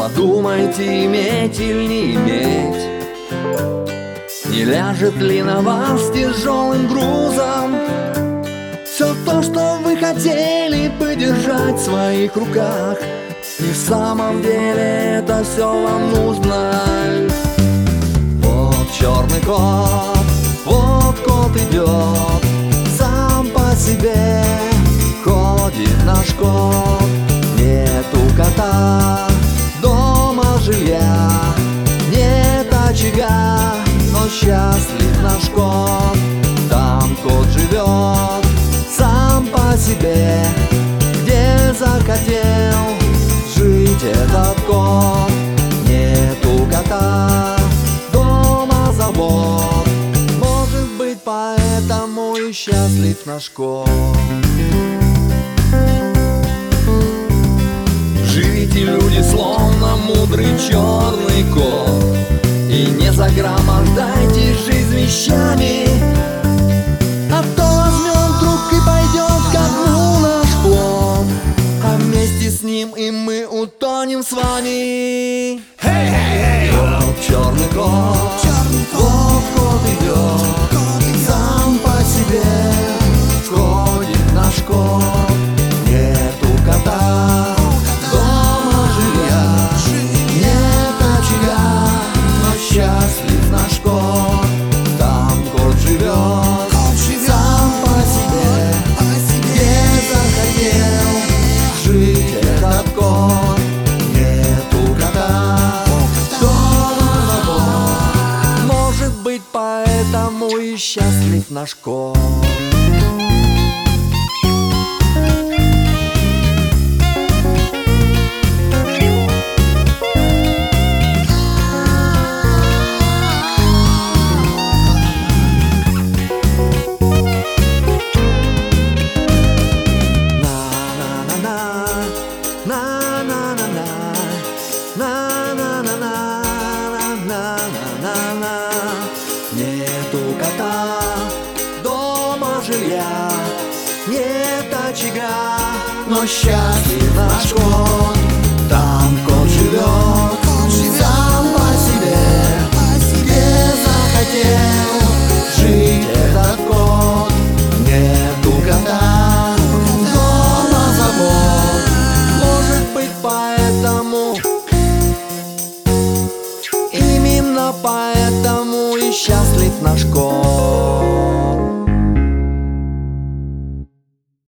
Подумайте, иметь или не иметь, не ляжет ли на вас тяжелым грузом все то, что вы хотели подержать в своих руках, и в самом деле это все вам нужно. Вот черный кот, вот кот идет, сам по себе ходит наш кот. Нету кота, дома жилья, нет очага, но счастлив наш кот. Там кот живет сам по себе, где захотел жить этот кот. Нету кота, дома забот, может быть, поэтому и счастлив наш кот. Живите, люди, словно мудрый черный кот, и не загромождайте жизнь вещами, а то возьмем вдруг и пойдет ко дну наш плод, а вместе с ним и мы утонем с вами. Вот черный кот, вот кот идет, сам по себе ходит наш кот. Нету кота, дома жилья, нет очага, но счастлив наш кот. Там кот живет сам по себе, где захотел жить этот кот. Нету кота, дома забот, может быть, поэтому и счастлив наш кот. Нету кота, дома жилья, нет очага, но счастлив наш кот.